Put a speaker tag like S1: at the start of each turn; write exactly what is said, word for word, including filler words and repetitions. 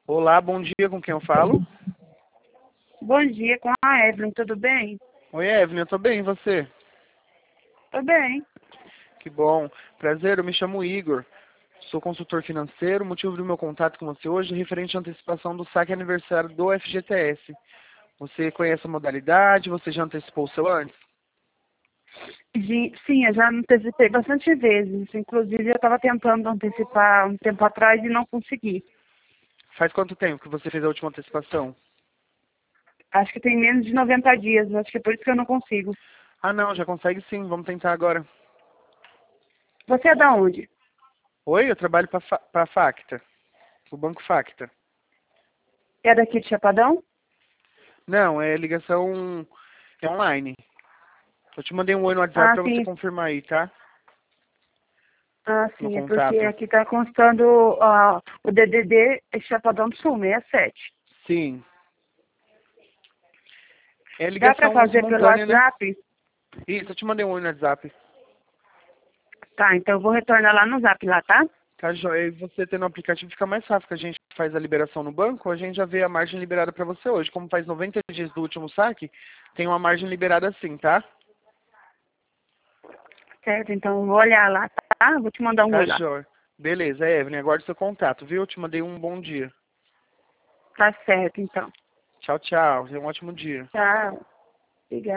S1: Olá, bom dia, com quem eu falo?
S2: Bom dia, com a Evelyn, tudo bem?
S1: Oi, Evelyn, eu tô bem, e você?
S2: Tô bem.
S1: Que bom. Prazer, eu me chamo Igor. Sou consultor financeiro. O motivo do meu contato com você hoje é referente à antecipação do saque aniversário do F G T S. Você conhece a modalidade? Você já antecipou o seu antes?
S2: Gi- Sim, eu já antecipei bastante vezes. Inclusive, eu estava tentando antecipar um tempo atrás e não consegui.
S1: Faz quanto tempo que você fez a última antecipação?
S2: Acho que tem menos de noventa dias, acho que é por isso que eu não consigo.
S1: Ah, não, já consegue sim. Vamos tentar agora.
S2: Você é da onde?
S1: Oi, eu trabalho para a Facta, o Banco Facta.
S2: É daqui de Chapadão?
S1: Não, é ligação é online. Eu te mandei um oi no WhatsApp
S2: Ah,
S1: para você
S2: sim.
S1: confirmar aí, tá?
S2: Ah,
S1: No
S2: sim, é porque
S1: contato.
S2: aqui está constando ah, o D D D é Chapadão do Sul, sessenta e sete.
S1: Sim. É
S2: Dá para
S1: ligação
S2: fazer pelo
S1: simultânea, né?
S2: WhatsApp?
S1: Isso, eu te mandei um oi no WhatsApp.
S2: Tá, então eu vou retornar lá no Zap lá, tá?
S1: Tá, joia. E você tendo o aplicativo fica mais fácil, que a gente faz a liberação no banco, a gente já vê a margem liberada para você hoje. Como faz noventa dias do último saque, tem uma margem liberada assim, tá?
S2: Certo, então eu vou olhar lá, tá? Vou te mandar um
S1: Tá,
S2: oi lá.
S1: joia. Beleza, Evelyn, aguarde seu contato, viu? Eu te mandei um bom dia.
S2: Tá certo, então.
S1: Tchau, tchau. Tenha um ótimo dia.
S2: Tchau. Obrigada.